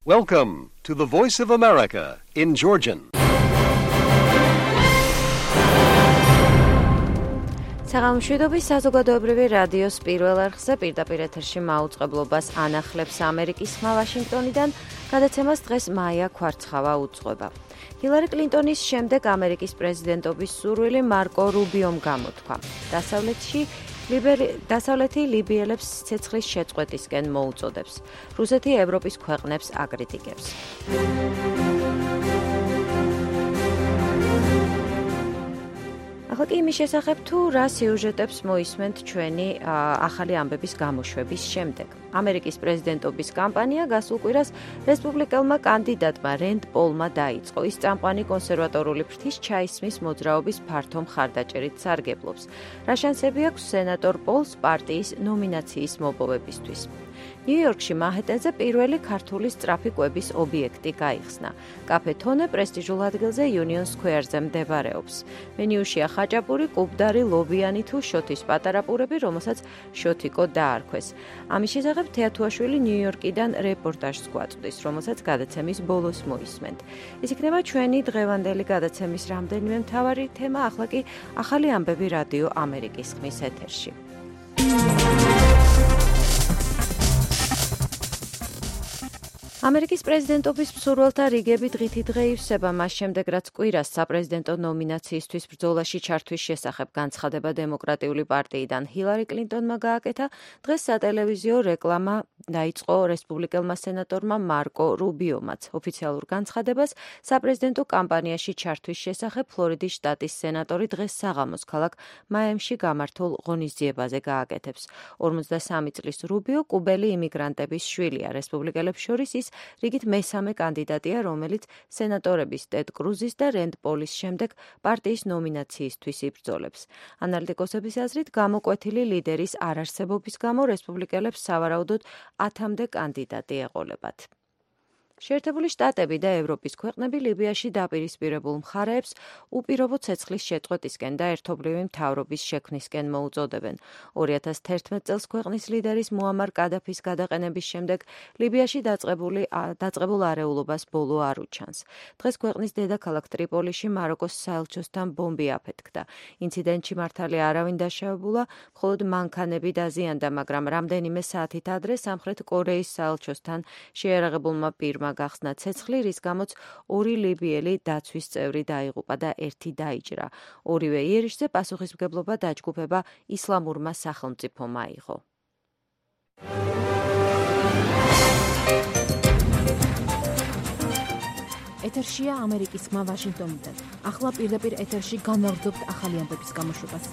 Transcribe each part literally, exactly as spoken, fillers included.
Welcome to the Voice of America in Georgian. საღამოშვიდობის საზოგადოებრივი რადიოს პირველ არხზე პირდაპირ ეთერში მაუწყებლობას ანახლებს ამერიკის ხმა ვაშინგტონიდან, გადაცემას დღეს მაია ქვარცხავა უძღვება. ჰილარი კლინტონის შემდეგ ამერიკის პრეზიდენტობის სურვილი მარკო რუბიომ გამოთქვა. დასავლეთში დასავლეთი ლიბიელებს ცეცხლის შეწყვეტისკენ მოუწოდებს. რუსეთი ევროპის ქვეყნებს აკრიტიკებს. ახლა კი იმის შესახებ თუ რა სიუჟეტებს მოისმენთ ჩვენი ახალი ამბების გამოშვების შემდეგ. ამერიკის პრეზიდენტობის კამპანია გასულ კვირას რესპუბლიკელმა კანდიდატმა რენდ პოლმა დაიწყო. ის წამყვანი კონსერვატორული ფრთის ჩაისმის მოძრაობის ფართო მხარდაჭერით სარგებლობს. რა შანსები აქვს სენატორ პოლს პარტიის ნომინაციის მოპოვებისთვის? ნიუ-იორკში მანჰეტენზე პირველი ქართული სწრაფი კვების ობიექტი გაიხსნა. კაფე თონე პრესტიჟულ ადგილზე იუნიონ სქვერზე მდებარეობს. მენიუშია ხაჭაპური, კუბდარი, ლობიანი თუ შოთის პატარა პურები, რომელსაც შოთიკო დაარქვეს. ამის შესახებ თეათუაშვილი ნიუ-იორკიდან რეპორტაჟს გვაწვდის, რომელსაც გადაცემის ბოლოს მოისმენთ. ის იქნება ჩვენი დღევანდელი გადაცემის რამდენიმე მთავარი თემა, ახლა კი ახალი ამბები რადიო ამერიკის ხმის ეთერში. ამერიკის პრეზიდენტობის მსურველთა რიგები დღითი დღე ივსება, მას შემდეგ რაც კვირას საპრეზიდენტო ნომინაციისთვის ბრძოლაში ჩართვის შესახებ განცხადება დემოკრატიული პარტიიდან ჰილარი კლინტონმა გააკეთა, დღეს სატელევიზიო რეკლამა დაიწყო რესპუბლიკელმა სენატორმა მარკო რუბიომაც. ოფიციალურ განცხადებას საპრეზიდენტო კამპანიაში ჩართვის შესახებ ფლორიდის შტატის სენატორი დღეს საღამოს ქალაქ მაიამიში გამართულ ღონისძიებაზე გააკეთებს. ორმოცდასამი წლის რუბიო კუბელი იმიგრანტების შვილია. რესპუბლიკელებს შორის ის რიგით მესამე კანდიდატია, რომელიც სენატორების ტედ კრუზის და რენდ პოლის შემდეგ პარტიის ნომინაციისთვის იბრძოლებს. ანალიტიკოსების აზრით, გამოკვეთილი ლიდერის არარსებობის გამო რესპუბლიკელებს სავარაუდოდ ათამდე კანდიდატი ეყოლებათ. შეერთებული შტატები და ევროპის ქვეყნები ლიბიაში დაპირისპირებულ მხარეებს უპირობო ცეცხლის შეწყვეტისკენ და ერთობლივი მთავრობის შექმნისკენ მოუწოდებენ. ორი ათას თერთმეტ წელს ქვეყნის ლიდერის მუამარ კადაფის გადაყენების შემდეგ ლიბიაში დაწყებულ არეულობას ბოლო არ უჩანს. დღეს ქვეყნის დედაქალაქ ტრიპოლიში მაროკოს საელჩოსთან ბომბი აფეთქდა. ინციდენტში მართალი არავინ დაშავებულა, მხოლოდ მანქანები დაზიანდა, მაგრამ რამდენიმე საათით ადრე სამხრეთ კორეის საელჩოსთან შეიარაღებულმა პირმა გახსნა ცეცხლი, რის გამოც ორი ლიბიელი დაცვის წევრი დაიღუპა და ერთი დაიჭრა. ორივე იერიშზე პასუხისმგებლობა დაჯგუფება ისლამურმა სახელმწიფომ აიღო. ეთერშია ამერიკის ხმა ვაშინგტონიდან. ახლა პირდაპირ ეთერში განვაგრძობთ ახალი ამბების გამოშვებას.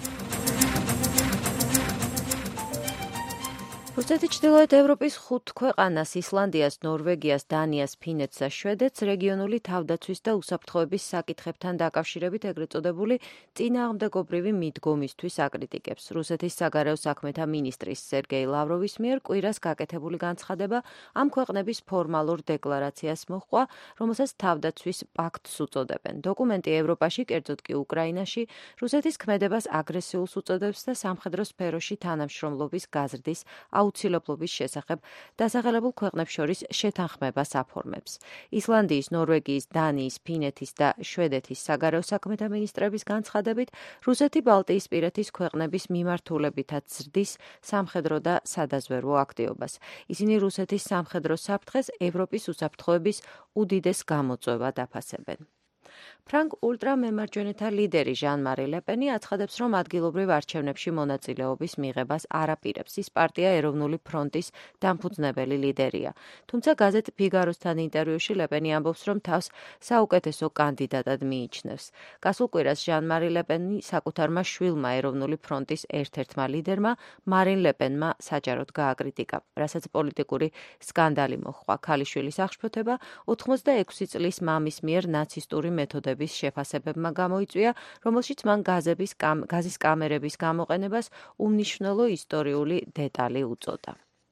რუსეთი ჩრდილოეთ ევროპის ხუთ ქვეყანას ისლანდიას, ნორვეგიას, დანიას, ფინეთს და შვედეთს რეგიონული თავდაცვის და უსაფრთხოების საკითხებთან დაკავშირებით ეგრეთ წოდებული წინააღმდეგობრივი მიდგომისთვის აკრიტიკებს. რუსეთის საგარეო საქმეთა მინისტრის სერგეი ლავროვის მიერ კვირას გაკეთებული განცხადება ამ ქვეყნების ფორმალურ დეკლარაციას მოჰყვა, რომელსაც თავდაცვის პაქტს უწოდებენ. დოკუმენტი ევროპაში, კერძოდ კი უკრაინაში, რუსეთის ქმედებას აგრესიულს უწოდებს და სამხედრო სფეროში თანამშრომლობის გაზრდის აუცილებლობის შესახებ დასახელებულ ქვეყნებს შორის შეთანხმებას აფორმებს. ისლანდიის, ნორვეგიის, დანიის, ფინეთის და შვედეთის საგარეო საქმეთა მინისტრების განცხადებით, რუსეთი ბალტიისპირეთის ქვეყნების მიმართულებითაც ზრდის სამხედრო და სადაზვერვო აქტივობას. ისინი რუსეთის სამხედრო საფრთხეს ევროპის უსაფრთხოების უდიდეს გამოწვევად აფასებენ. ფრანგ ულტრამემარჯვენეთა ლიდერი ჟან-მარი ლეპენი აცხადებს, რომ ადგილობრივ არჩევნებში მონაწილეობის მიღებას არ აპირებს. ის პარტია ეროვნული ფრონტის დამფუძნებელი ლიდერია. თუმცა გაზეთ ფიგაროსთან ინტერვიუში ლეპენი ამბობს, რომ თავს საუკეთესო კანდიდატად მიიჩნევს. გასულ კვირას ჟან-მარი ლეპენი საკუთარმა შვილმა ეროვნული ფრონტის ერთ-ერთმა ლიდერმა მარინ ლეპენმა საჯაროდ გააკრიტიკა, რასაც პოლიტიკური სკანდალი მოჰყვა. ქალიშვილის აღშფოთება ოცდაექვსი წლის მამის მიერ ნაცისტური მეთოდების შეფასებებმა გამოიწვია, რომელშიც მან გაზების გაზის კამერების გამოყენებას უმნიშვნელო ისტორიული დეტალი უწოდა.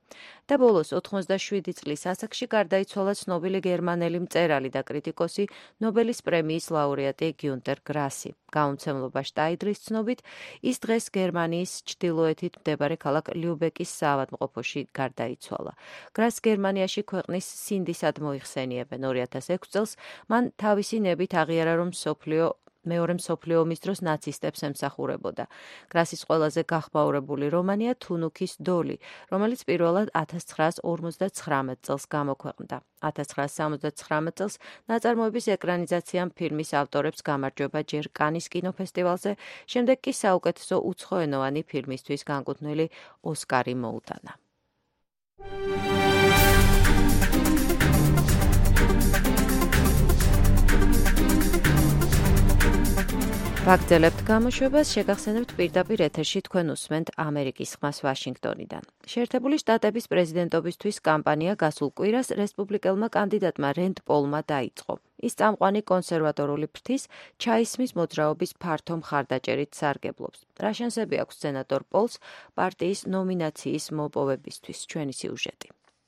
და ბოლოს ოთხმოცდაშვიდი წლის ასაკში გარდაიცვალა ცნობილი გერმანელი მწერალი და კრიტიკოსი, ნობელის პრემიის ლაურეატი გიუნტერ გრასი. გაუმცემლობა შტაიდრის ცნობით, ის დღეს გერმანიის ჩრდილოეთით მდებარე ქალაქ ლიუბეკის საავადმყოფოში გარდაიცვალა. გრასს გერმანიაში ქვეყნის სინდისად მოიხსენიებენ. ორი ათას ექვსი წელს მან თავისი ნებით აღიარა, რომ მსოფლიო მეორე მსოფლიო ომის დროს ნაცისტებს ემსახურებოდა. გრასის ყველაზე გახმაურებული რომანია თუნუქის დოლი, რომელიც პირველად ათას ცხრაას ორმოცდაცხრამეტ წელს გამოქვეყნდა. ათას ცხრაას სამოცდაცხრამეტ წელს ნაწარმოების ეკრანიზაციამ ფილმის ავტორებს გამარჯვება ჯერ კანის კინოფესტივალზე, შემდეგ კი საუკეთესო უცხოენოვანი ფილმისთვის განკუთვნილი ოსკარი მოუტანა. ვაგრძელებთ გამოშვებას, შეგახსენებთ პირდაპირ ეთერში თქვენ უსმენთ ამერიკის ხმას ვაშინგტონიდან. შეერთებული შტატების პრეზიდენტობისთვის კამპანია გასულ კვირას რესპუბლიკელმა კანდიდატმა რენდ პოლმა დაიწყო. ის წამყვანი კონსერვატორული ფრთის ჩაისმის მოძრაობის ფართო მხარდაჭერით სარგებლობს. რა შანსები აქვს სენატორ პოლს პარტიის ნომინაციის მოპოვებისთვის? ჩვენი სიუჟეტი.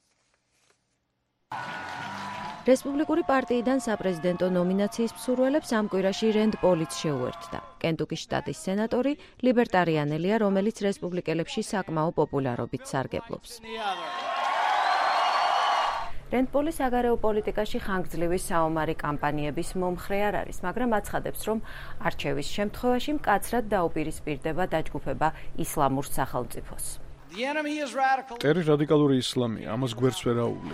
რესპუბლიკური პარტიიდან საპრეზიდენტო ნომინაციის მსურველებს ამ კვირაში რენდ პოლიც შეუერთდა. კენტუკის შტატის სენატორი ლიბერტარიანელია, რომელიც რესპუბლიკელებში საკმაო პოპულარობით სარგებლობს. რენდ პოლი საგარეო პოლიტიკაში ხანგრძლივი საომარი კამპანიების მომხრე არ არის, მაგრამ აცხადებს, რომ არჩევის შემთხვევაში მკაცრად დაუპირისპირდება დაჯგუფება ისლამურ სახელმწიფოს. მტერი რადიკალური ისლამია, ამას გვერდს ვერ აუვლი.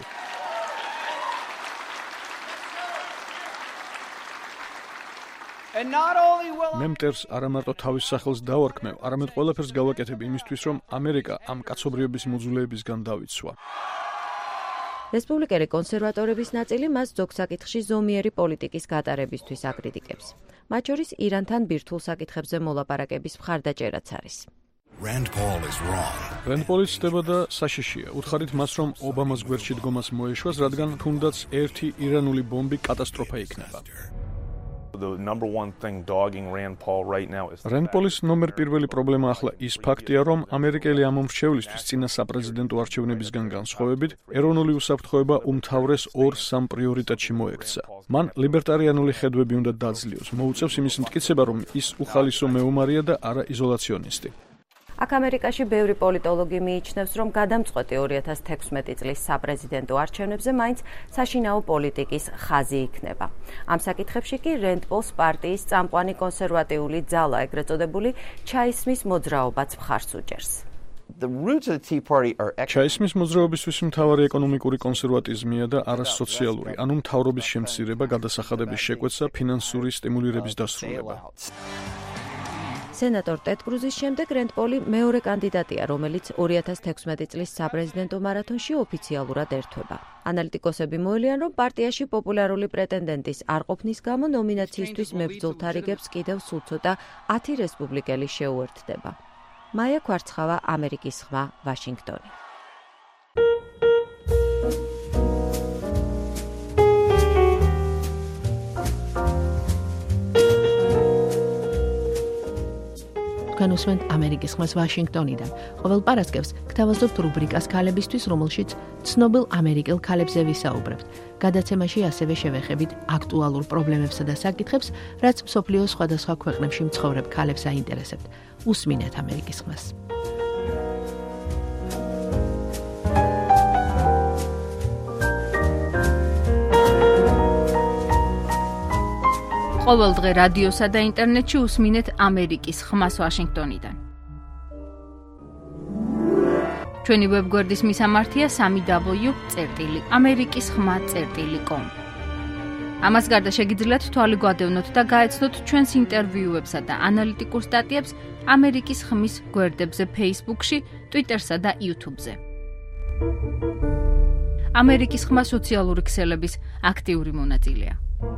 მე მტერს არა მარტო თავის სახელს დავარქმევ, არამედ ყველაფერს გავაკეთებ იმისთვის, რომ ამერიკა ამ კაცობრიობის მოძულეებისგან დავიცვა. რესპუბლიკელი კონსერვატორების ნაწილი მას ზოგ საკითხში ზომიერი პოლიტიკის გატარებისთვის აკრიტიკებს. მათ შორის ირანთან ბირთვულ საკითხებზე მოლაპარაკების მხარდაჭერაც არის. რენდ პოლიც ხდება და საშიშია. უთხარით მას, რომ ობამას გვერდში დგომას მოეშვას, რადგან თუნდაც ერთი ირანული ბომბი კატასტროფა იქნება. რენდ პოლის ნომერ პირველი პრობლემა ახლა ის ფაქტია, რომ ამერიკელი ამომრჩევლისთვის წინა საპრეზიდენტო არჩევნებისგან განსხვავებით, ეროვნული უსაფრთხოება უმთავრეს ორ-სამ პრიორიტეტში მოექცა. მან ლიბერტარიანული ხედვები უნდა დაძლიოს, მოუწევს იმის მტკიცება, რომ ის უხალისო მეომარია და არა იზოლაციონისტი. აქ ამერიკაში ბევრი პოლიტოლოგი მიიჩნევს, რომ გადამწყვეტი ორი ათას თექვსმეტი წლის საპრეზიდენტო არჩევნებზე მაინც საშინაო პოლიტიკის ხაზი იქნება. ამ საკითხებში კი რენდ პოლს პარტიის წამყვანი კონსერვატიული ძალა, ეგრეთ წოდებული ჩაისმის მოძრაობაც მხარს უჭერს. ჩაისმის მოძრაობისთვის მთავარი ეკონომიკური კონსერვატიზმია და არა სოციალური, ანუ მთავრობის შემცირება, გადასახადების შეკვეცა, ფინანსური სტიმულირების დასრულება. სენატორ ტედ კრუზის შემდეგ რენდ პოლი მეორე კანდიდატია, რომელიც ორი ათას თექვსმეტი წლის საპრეზიდენტო მარათონში ოფიციალურად ერთვება. ანალიტიკოსები მოელიან, რომ პარტიაში პოპულარული პრეტენდენტის არ ყოფნის გამო ნომინაციისთვის მებრძოლთა რიგებს კიდევ სულ ცოტა ათი რესპუბლიკელი შეუერთდება. მაია ქვარცხავა, ამერიკის ხმა, ვაშინგტონი. თქვენ უსმენთ ამერიკის ხმას ვაშინგტონიდან. ყოველ პარასკევს გთავაზობთ რუბრიკას ქალებისთვის, რომელშიც ცნობილ ამერიკელ ქალებზე ვისაუბრებთ. გადაცემაში ასევე შევეხებით აქტუალურ პრობლემებსა და საკითხებს, რაც მსოფლიოს სხვადასხვა ქვეყნებში მცხოვრებ ქალებს აინტერესებთ. უსმინეთ ამერიკის ხმას. ყოველ დღე რადიოსა და ინტერნეტში უსმინეთ ამერიკის ხმას ვაშინგტონიდან. ჩვენი ვებგვერდის მისამართია სამი დაბლიუ წერტილი ამერიკის ხმა წერტილი კომ. ამას გარდა შეგიძლიათ თვალი გვადევნოთ და გაეცნოთ ჩვენს ინტერვიუებსა და ანალიტიკურ სტატიებს ამერიკის ხმის გვერდებზე Facebook-ში, Twitter-სა და YouTube-ზე. ამერიკის ხმა სოციალური ქსელების აქტიური მონაწილეა.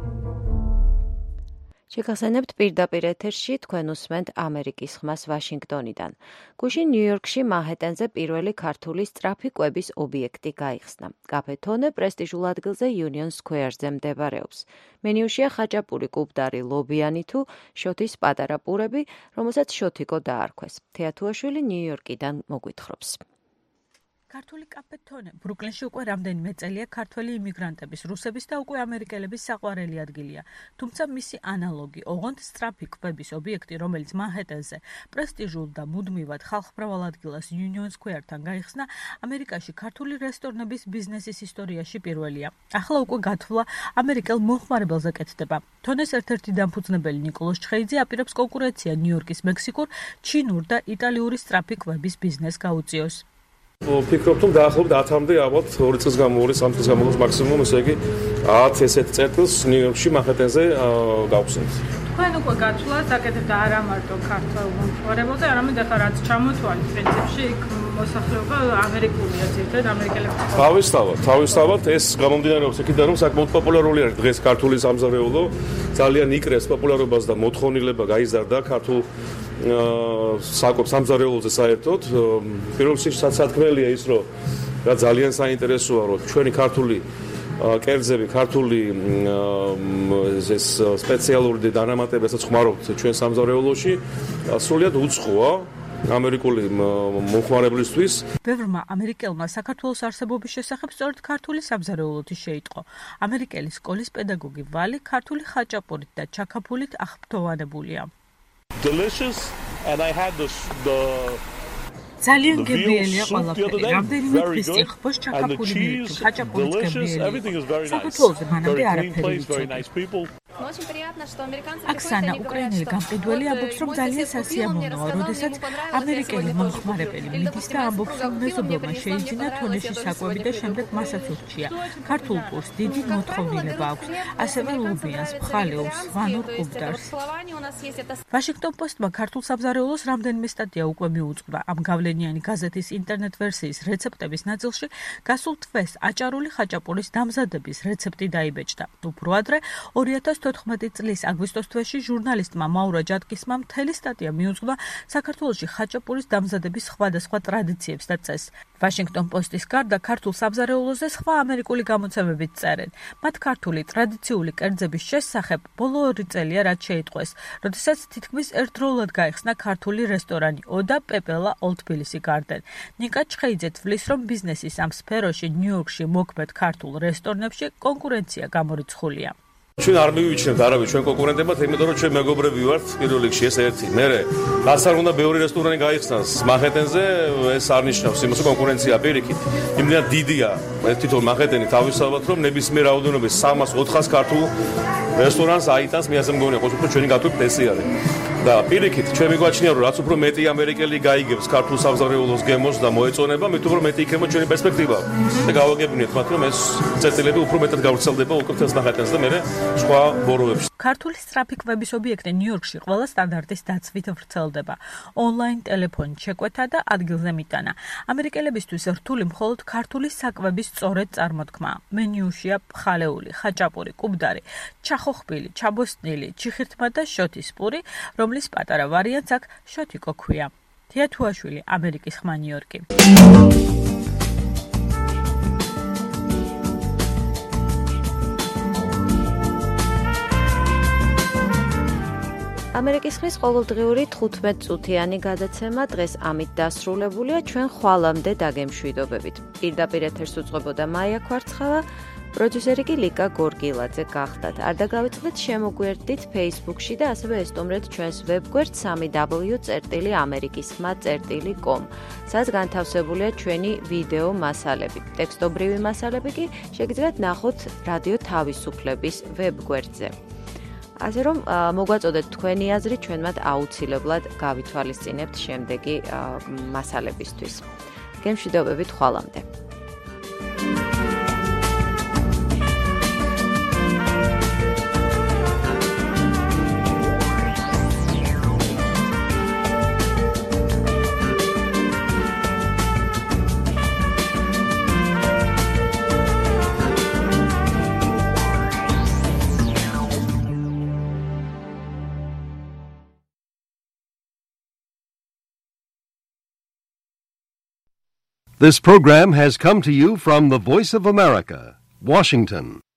შეგახსენებთ პირდაპირ ეთერში თქვენ უსმენთ ამერიკის ხმას ვაშინგტონიდან. გუშინ ნიუ-იორკში მანჰეტენზე პირველი ქართული სწრაფი კვების ობიექტი გაიხსნა. კაფე თონე პრესტიჟულ ადგილზე Union Square-ზე მდებარეობს. მენიუშია ხაჭაპური, კუბდარი, ლობიანი თუ შოთის პატარა პურები, რომელსაც შოთიკო დაარქვეს. თეათუაშვილი ნიუ-იორკიდან მოგვითხრობს. ქართული კაფეთონე ბრუკლინში უკვე რამდენიმე წელია ქართველი იმიგრანტების, რუსების და უკვე ამერიკელების საყვარელი ადგილია. თუმცა მისი ანალოგი, ოღონდ სწრაფი კვების ობიექტი, რომელიც მანჰეტენზე პრესტიჟულ და მუდმივად ხალხმრავალ ადგილას Union Square-თან გაიხსნა, ამერიკაში ქართული რესტორნების ბიზნესის ისტორიაში პირველია. ახლა უკვე გათვლა ამერიკელ მომხმარებელზე კეთდება. თონეს ერთ-ერთი დამფუძნებელი ნიკოლოზ ჩხეიძე აპირებს კონკურენცია ნიუ-იორკის მექსიკურ, ჩინურ და იტალიური სწრაფი კვების ბიზნესს გაუწიოს. ვფიქრობ, რომ დაახლოებით ათამდე ალბათ ორი წლის გამოვლის, სამ წლის გამოვლის მაქსიმუმ, ესე იგი ათ ესეთი წერტილს ნიუ-იორკში მანჰეტენზე გავხსენთ. თქვენ უკვე გათვლას აკეთებთ არა მარტო ქართულ მომხმარებელზე, არამედ ახლა რაც ჩამოთვალეთ პრინციპში იქ მოსახლეობა ამერიკულია, ზოგადად ამერიკელები. თავისთავად, თავისთავად ეს გამომდინარეობს იქიდან, რომ საკმაოდ პოპულარული არის დღეს ქართული სამზარეულო, ძალიან იკრეს პოპულარობას და მოთხოვნილება გაიზარდა ქართულ საკუთარ სამზარეულოზე საერთოდ. პირველ რიგში სათქმელია ის, რომ რა ძალიან საინტერესოა, რომ ჩვენი ქართული კერძები, ქართული ეს სპეციალური დანამატები, რასაც ხმარობთ ჩვენ სამზარეულოში, სრულიად უცხოა ამერიკული მომხმარებლისთვის. ბევრმა ამერიკელმა საქართველოს არსებობის შესახებ სწორედ ქართული სამზარეულოთი შეიტყო. ამერიკელი სკოლის პედაგოგი ვალი ქართული ხაჭაპურით და ჩაქაფულით აღფრთოვანებულია. Delicious, and I had this the ძალიან გემრიელია ყველაფერი. რამდენიმე დღის წინ ხბოს ჩაქაფული მივიდა, ხაჭაპურიც გემრიელია. საქართველოს მანამდე არაფერი ვიცოდი. აქსანა უკრაინელი გამყიდველი ამბობს, რომ ძალიან სასიამოვნოა, როდესაც ამერიკელი მომხმარებელი მიდის და ამბობს, რომ მეზობელმა შეიძინა თონეში საკვები და შემდეგ მასაც ურჩია. ქართულ პურს დიდი მოთხოვნილება აქვს, ასევე ლუბიანს, ფხალეულს, ვანურ კუბდარს. ვაშინგტონ პოსტმა ქართულ სამზარეულოს რამდენიმე სტატია უკვე მიუძღვნა. ამ გავლენიანი გაზეთის ინტერნეტ ვერსიის რეცეპტების ნაწილში გასულ თვეს აჭარული ხაჭაპურის დამზადების რეცეპტი დაიბეჭდა. უფრო ადრე ორი ათას თოთხმეტი წლის აგვისტოს თვეში ჟურნალისტმა მაურა ჯატკისმა მთელი სტატია მიუძღვნა საქართველოში ხაჭაპურის დამზადების სხვადასხვა ტრადიციებს და წესს. ვაშინგტონ პოსტის გარდა ქართულ სამზარეულოზე სხვა ამერიკული გამოცემებიც წერენ. მათ ქართული ტრადიციული კერძების შესახებ ბოლო ორი წელია რაც შეიტყვეს, როდესაც თითქმის ერთდროულად გაიხსნა ქართული რესტორანი ოდა პეპელა Old Tbilisi Garden. ნიკა ჩხეიძე თვლის, რომ ბიზნესის ამ სფეროში ნიუ-იორკში მოქმედ ქართულ რესტორნებში კონკურენცია გამორიცხულია. ჩვენ არ მივიჩნევთ არავის ჩვენ კონკურენტებად, იმიტომ რომ ჩვენ მეგობრები ვართ პირველ რიგში ეს ერთი. მერე რაც არ უნდა ბევრი რესტორანი გაიხსნას მანჰეტენზე, ეს არ ნიშნავს იმას, რომ კონკურენცია პირიქით. იმდენად დიდია ეს თვითონ მანჰეტენი თავისთავად, რომ ნებისმიერ რაოდენობის სამას ოთხას ქართულ რესტორანს აიტანს, მე ასე მგონია, ყოველთვის ჩვენი გათვლით ესე არის. და პირიქით ჩვენ მიგვაჩნია, რომ რაც უფრო მეტი ამერიკელი გაიგებს ქართულ სამზარეულოს გემოს და მოეწონება, მით უფრო მეტი იქნება ჩვენი პერსპექტივა. და გავაგებინეთ მათ, რომ ეს წესრიგები უფრო მეტად გავრცელდება უკვე თელს მანჰეტენზე და მერე სხვა ბოროებში. ქართული სწრაფი კვების ობიექტი ნიუ-იორკში ყველა სტანდარტის დაცვით ვრცელდება. ონლაინ ტელეფონით შეკვეთა და ადგილზე მიტანა. ამერიკელებისთვის რთული მხოლოდ ქართული საკვების სწორედ წარმოთქმა. მენიუშია ფხალეული, ხაჭაპური, კუბდარი, ჩახოხბილი, ჩაბოსტნილი, ჩიხირთმა და შოთის პური, რომლის პატარა ვარიანტს აქ შოთიკო ქვია. თია თუაშვილი, ამერიკის ხმა ნიუ-იორკი. ამერიკის ხმის ყოველდღიური თხუთმეტწუთიანი გადაცემა დღეს ამით დასრულებულია. ჩვენ ხვალამდე დაგემშვიდობებით. პირდაპირ ეთერს უძღვებოდა მაია ქვარცხავა, პროდიუსერი კი ლიკა გორგილაძე გახდათ. არ დაგავიწყდეთ, შემოგვიერთდით Facebook-ში და ასევე ესტუმრეთ ჩვენს ვებგვერდ სამი დაბლიუ წერტილი ამერიკის ხმა წერტილი com, სადაც განთავსებულია ჩვენი ვიდეო მასალები. ტექსტობრივი მასალები კი შეგიძლიათ ნახოთ რადიო თავისუფლების ვებგვერდზე. ასე რომ მოგვაწოდეთ თქვენი აზრი, ჩვენ მათ აუცილებლად გავითვალისწინებთ შემდეგი მასალებისთვის. გემშვიდობებით ხვალამდე. This program has come to you from the Voice of America, Washington.